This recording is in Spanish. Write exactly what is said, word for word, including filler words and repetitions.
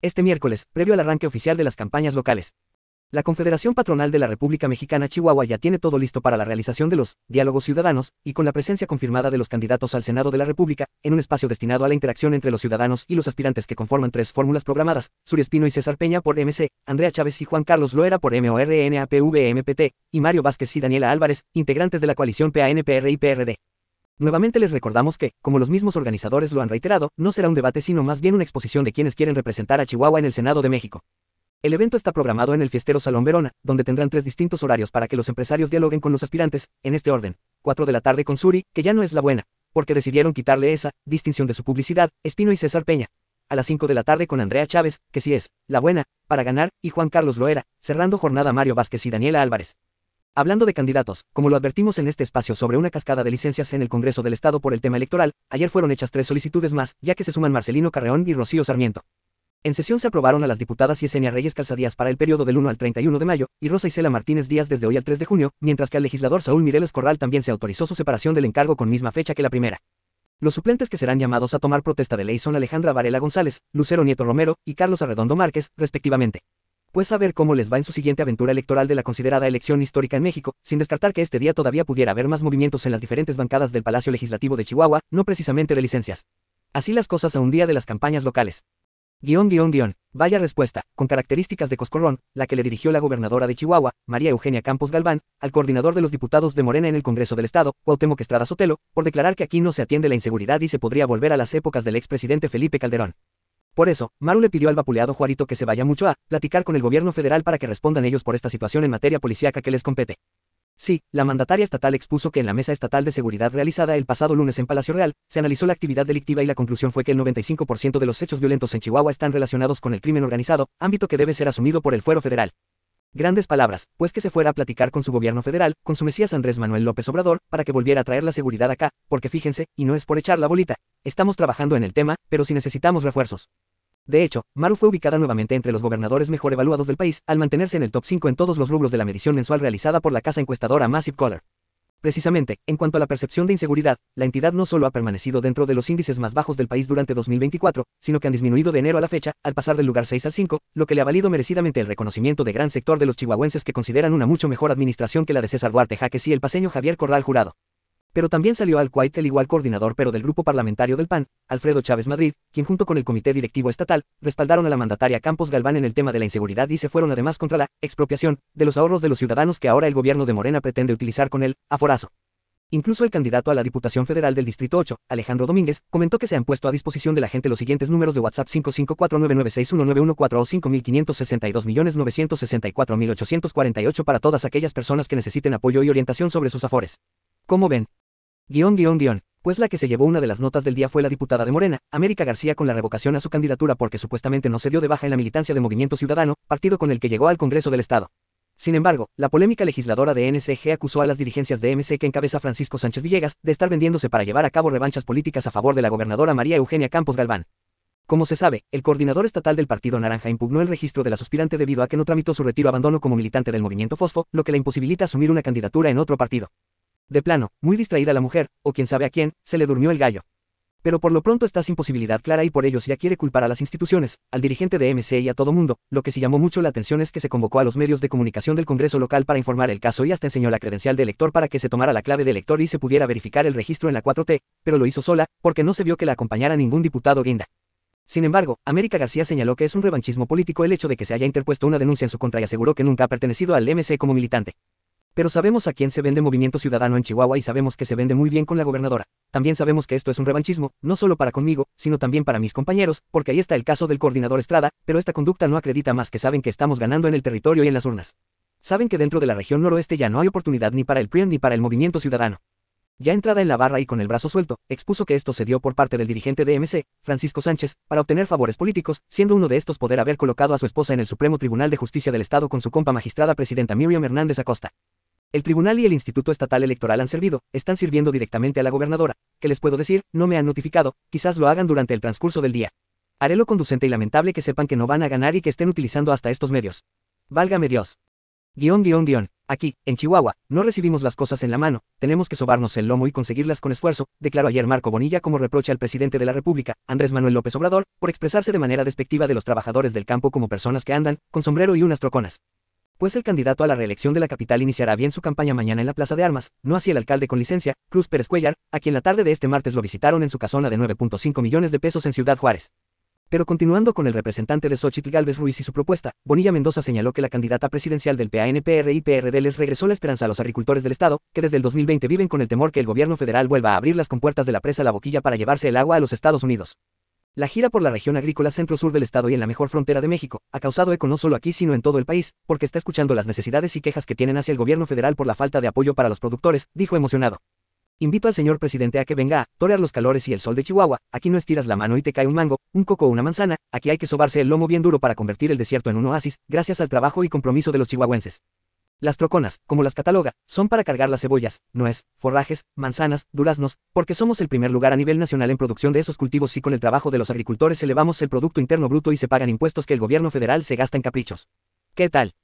este miércoles, previo al arranque oficial de las campañas locales. La Confederación Patronal de la República Mexicana Chihuahua ya tiene todo listo para la realización de los diálogos ciudadanos, y con la presencia confirmada de los candidatos al Senado de la República, en un espacio destinado a la interacción entre los ciudadanos y los aspirantes que conforman tres fórmulas programadas, Suri Espino y César Peña por M C, Andrea Chávez y Juan Carlos Loera por M O R N A P V M P T, y Mario Vázquez y Daniela Álvarez, integrantes de la coalición P A N P R y P R D. Nuevamente les recordamos que, como los mismos organizadores lo han reiterado, no será un debate sino más bien una exposición de quienes quieren representar a Chihuahua en el Senado de México. El evento está programado en el Fiestero Salón Verona, donde tendrán tres distintos horarios para que los empresarios dialoguen con los aspirantes, en este orden. cuatro de la tarde con Suri, que ya no es la buena, porque decidieron quitarle esa distinción de su publicidad, Espino y César Peña. A las cinco de la tarde con Andrea Chávez, que sí es la buena, para ganar, y Juan Carlos Loera, cerrando jornada Mario Vázquez y Daniela Álvarez. Hablando de candidatos, como lo advertimos en este espacio sobre una cascada de licencias en el Congreso del Estado por el tema electoral, ayer fueron hechas tres solicitudes más, ya que se suman Marcelino Carreón y Rocío Sarmiento. En sesión se aprobaron a las diputadas Yesenia Reyes Calzadías para el periodo del uno al treinta y uno de mayo, y Rosa Isela Martínez Díaz desde hoy al tres de junio, mientras que al legislador Saúl Mireles Corral también se autorizó su separación del encargo con misma fecha que la primera. Los suplentes que serán llamados a tomar protesta de ley son Alejandra Varela González, Lucero Nieto Romero y Carlos Arredondo Márquez, respectivamente. Pues a ver cómo les va en su siguiente aventura electoral de la considerada elección histórica en México, sin descartar que este día todavía pudiera haber más movimientos en las diferentes bancadas del Palacio Legislativo de Chihuahua, no precisamente de licencias. Así las cosas a un día de las campañas locales. Guión, guión, guión. Vaya respuesta, con características de coscorrón, la que le dirigió la gobernadora de Chihuahua, María Eugenia Campos Galván, al coordinador de los diputados de Morena en el Congreso del Estado, Cuauhtémoc Estrada Sotelo, por declarar que aquí no se atiende la inseguridad y se podría volver a las épocas del expresidente Felipe Calderón. Por eso, Maru le pidió al vapuleado Juarito que se vaya mucho a platicar con el gobierno federal para que respondan ellos por esta situación en materia policíaca que les compete. Sí, la mandataria estatal expuso que en la mesa estatal de seguridad realizada el pasado lunes en Palacio Real, se analizó la actividad delictiva y la conclusión fue que el noventa y cinco por ciento de los hechos violentos en Chihuahua están relacionados con el crimen organizado, ámbito que debe ser asumido por el fuero federal. Grandes palabras, pues que se fuera a platicar con su gobierno federal, con su mesías Andrés Manuel López Obrador, para que volviera a traer la seguridad acá, porque fíjense, y no es por echar la bolita, estamos trabajando en el tema, pero si necesitamos refuerzos. De hecho, Maru fue ubicada nuevamente entre los gobernadores mejor evaluados del país, al mantenerse en el top cinco en todos los rubros de la medición mensual realizada por la casa encuestadora Massive Caller. Precisamente, en cuanto a la percepción de inseguridad, la entidad no solo ha permanecido dentro de los índices más bajos del país durante dos mil veinticuatro, sino que han disminuido de enero a la fecha, al pasar del lugar seis al cinco, lo que le ha valido merecidamente el reconocimiento de gran sector de los chihuahuenses que consideran una mucho mejor administración que la de César Duarte Jaques y el paceño Javier Corral Jurado. Pero también salió al quite el igual coordinador pero del grupo parlamentario del P A N, Alfredo Chávez Madrid, quien junto con el comité directivo estatal, respaldaron a la mandataria Campos Galván en el tema de la inseguridad y se fueron además contra la expropiación de los ahorros de los ciudadanos que ahora el gobierno de Morena pretende utilizar con el aforazo. Incluso el candidato a la Diputación Federal del Distrito ocho, Alejandro Domínguez, comentó que se han puesto a disposición de la gente los siguientes números de WhatsApp cinco cinco cuatro nueve nueve seis uno nueve uno cuatro o cinco cinco seis dos nueve seis cuatro ocho cuatro ocho para todas aquellas personas que necesiten apoyo y orientación sobre sus afores. ¿Cómo ven? Guión, guión, guión. Pues la que se llevó una de las notas del día fue la diputada de Morena, América García, con la revocación a su candidatura porque supuestamente no se dio de baja en la militancia de Movimiento Ciudadano, partido con el que llegó al Congreso del Estado. Sin embargo, la polémica legisladora de N C G acusó a las dirigencias de M C que encabeza Francisco Sánchez Villegas de estar vendiéndose para llevar a cabo revanchas políticas a favor de la gobernadora María Eugenia Campos Galván. Como se sabe, el coordinador estatal del Partido Naranja impugnó el registro de la suspirante debido a que no tramitó su retiro abandono como militante del Movimiento Fosfo, lo que la imposibilita asumir una candidatura en otro partido. De plano, muy distraída la mujer, o quién sabe a quién, se le durmió el gallo. Pero por lo pronto está sin posibilidad clara y por ello ya quiere culpar a las instituciones, al dirigente de M C y a todo mundo. Lo que sí llamó mucho la atención es que se convocó a los medios de comunicación del Congreso local para informar el caso y hasta enseñó la credencial de elector para que se tomara la clave de elector y se pudiera verificar el registro en la cuatro T, pero lo hizo sola, porque no se vio que la acompañara ningún diputado guinda. Sin embargo, América García señaló que es un revanchismo político el hecho de que se haya interpuesto una denuncia en su contra y aseguró que nunca ha pertenecido al M C como militante. Pero sabemos a quién se vende Movimiento Ciudadano en Chihuahua y sabemos que se vende muy bien con la gobernadora. También sabemos que esto es un revanchismo, no solo para conmigo, sino también para mis compañeros, porque ahí está el caso del coordinador Estrada, pero esta conducta no acredita más que saben que estamos ganando en el territorio y en las urnas. Saben que dentro de la región noroeste ya no hay oportunidad ni para el P R I ni para el Movimiento Ciudadano. Ya entrada en la barra y con el brazo suelto, expuso que esto se dio por parte del dirigente de M C, Francisco Sánchez, para obtener favores políticos, siendo uno de estos poder haber colocado a su esposa en el Supremo Tribunal de Justicia del Estado con su compa magistrada presidenta Miriam Hernández Acosta. El tribunal y el Instituto Estatal Electoral han servido, están sirviendo directamente a la gobernadora. ¿Qué les puedo decir? No me han notificado, quizás lo hagan durante el transcurso del día. Haré lo conducente y lamentable que sepan que no van a ganar y que estén utilizando hasta estos medios. Válgame Dios. Guión, guión, guión. Aquí, en Chihuahua, no recibimos las cosas en la mano, tenemos que sobarnos el lomo y conseguirlas con esfuerzo, declaró ayer Marco Bonilla como reproche al presidente de la República, Andrés Manuel López Obrador, por expresarse de manera despectiva de los trabajadores del campo como personas que andan, con sombrero y unas troconas. Pues el candidato a la reelección de la capital iniciará bien su campaña mañana en la Plaza de Armas, no así el alcalde con licencia, Cruz Pérez Cuellar, a quien la tarde de este martes lo visitaron en su casona de nueve punto cinco millones de pesos en Ciudad Juárez. Pero continuando con el representante de Xóchitl Gálvez Ruiz y su propuesta, Bonilla Mendoza señaló que la candidata presidencial del P A N P R y P R D les regresó la esperanza a los agricultores del estado, que desde el dos mil veinte viven con el temor que el gobierno federal vuelva a abrir las compuertas de la presa La Boquilla para llevarse el agua a los Estados Unidos. La gira por la región agrícola centro-sur del estado y en la mejor frontera de México ha causado eco no solo aquí sino en todo el país, porque está escuchando las necesidades y quejas que tienen hacia el gobierno federal por la falta de apoyo para los productores, dijo emocionado. Invito al señor presidente a que venga a torear los calores y el sol de Chihuahua, aquí no estiras la mano y te cae un mango, un coco o una manzana, aquí hay que sobarse el lomo bien duro para convertir el desierto en un oasis, gracias al trabajo y compromiso de los chihuahuenses. Las troconas, como las cataloga, son para cargar las cebollas, nuez, forrajes, manzanas, duraznos, porque somos el primer lugar a nivel nacional en producción de esos cultivos y con el trabajo de los agricultores elevamos el Producto Interno Bruto y se pagan impuestos que el gobierno federal se gasta en caprichos. ¿Qué tal?